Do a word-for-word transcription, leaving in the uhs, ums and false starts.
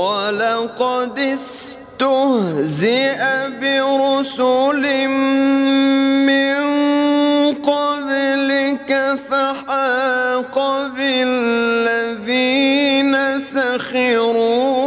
ولقد استهزئ برسل من قبلك فحاق بالذين سخروا